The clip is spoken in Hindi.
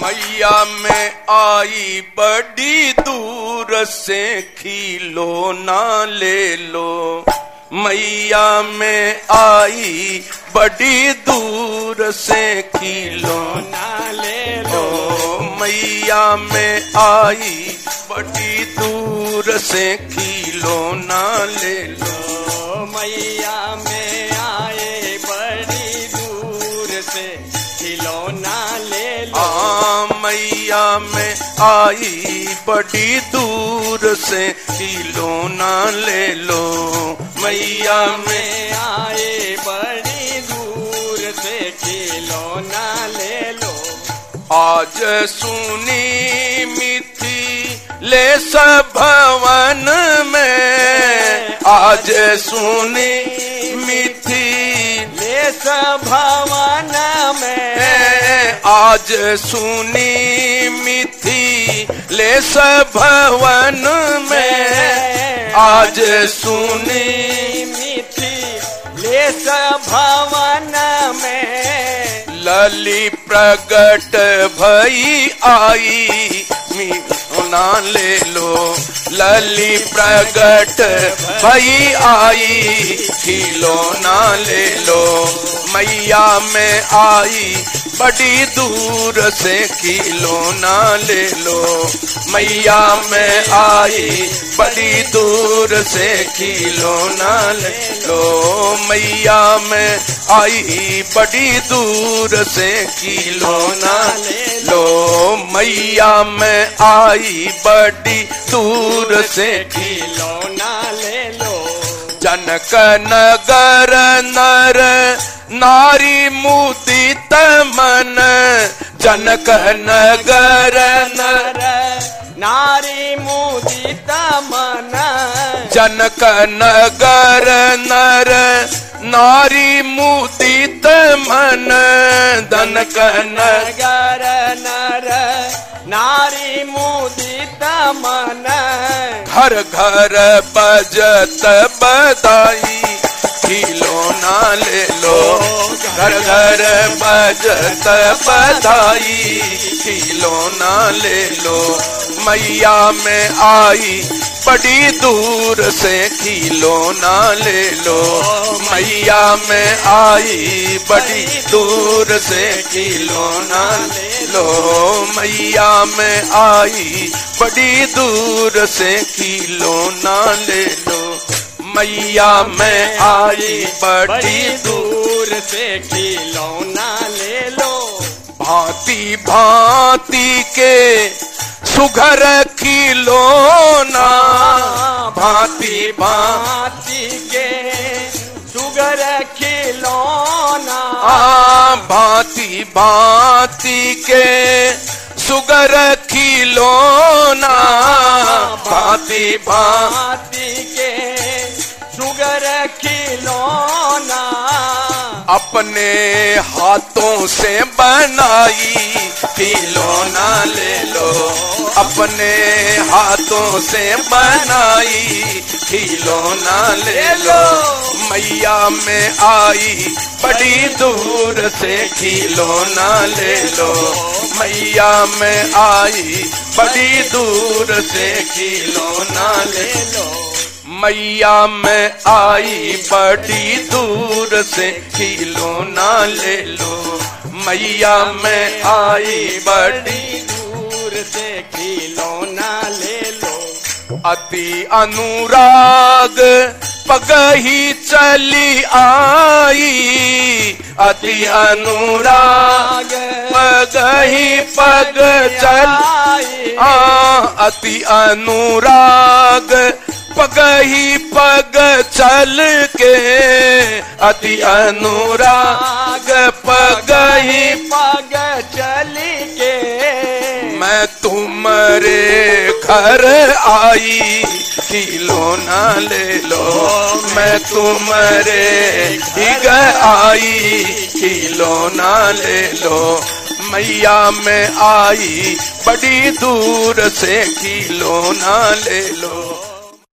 मैया में आई बड़ी दूर से खिलौना ले लो। मैया में आई बड़ी दूर से खिलौना ले लो। मैया में आई बड़ी दूर से खिलौना ले लो। मैया में आए बड़ी दूर से खिलौना ले लो। मैया में आई बड़ी दूर से खिलौना ले लो। मैया में आए बड़ी दूर से खिलौना ले लो। आज सुनी मिथिले भवन में, आज सुनी मिथिले भवन में, आज सुनी मिथिले भवन में, आज सुनी मिथिले भवन में। लली प्रगट भई आई खिलौना ले लो। लली प्रगट भई आई खिलौना ले लो। मैया में आई बड़ी दूर से खिलौना ले लो। मैया में आई बड़ी दूर से खिलौना ले लो। मैया में आई बड़ी दूर से खिलौना ले लो। मैया में आई बड़ी दूर से खिलौना ले लो। जनक नगर नर नारी मुदित मन, जनक नगर नर नारी मुदित मन, जनक नगर नर नारी मुदित मन, जनक नगर नर नारी मुदित मन। घर घर बजत बधाई खिलौना ले लो। घर घर बजत बधाई खिलौना ले लो। मैया में आई बड़ी दूर से खिलौना ले लो। मैया में आई बड़ी दूर से खिलौना ले लो। मैया में आई बड़ी दूर से खिलौना ले लो। मैया में आई बड़ी दूर से खिलौना ले लो। भांति भांति के सुघर खिलौना, भांति भांति के सुघर खिलौना, भांति भांति के सुघर खिलौना, भांति भांति के सुघर खिलौना। अपने हाथों से बनाई खिलौना ले लो। अपने हाथों से बनाई खिलौना ले लो। मैया में आई बड़ी दूर से खिलौना ले लो। मैया में आई बड़ी दूर से खिलौना ले लो। मैया में आई बड़ी दूर से खिलौना ले लो। मैया में आई बड़ी दूर से खिलौना ले लो। अति अनुराग पगही चली आई, अति अनुराग पगही पग चली। अति अनुराग पगही पग चल के, अति अनुराग पगही पग चल के। मैं तुम्हारे घर आई खिलौना ले लो। मैं तुम्हारे घर आई खिलौना ले लो। मैया में आई बड़ी दूर से खिलौना ले लो।